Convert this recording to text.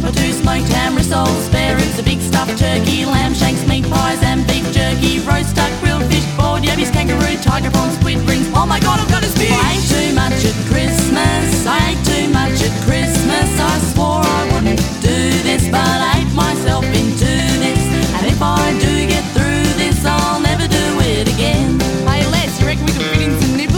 or two smoked ham rissoles, spare ribs, a big stuffed turkey, lamb shanks, meat pies and beef jerky, roast duck, grilled fish, boiled yabbies, kangaroo, tiger prawns, squid rings. Oh my God!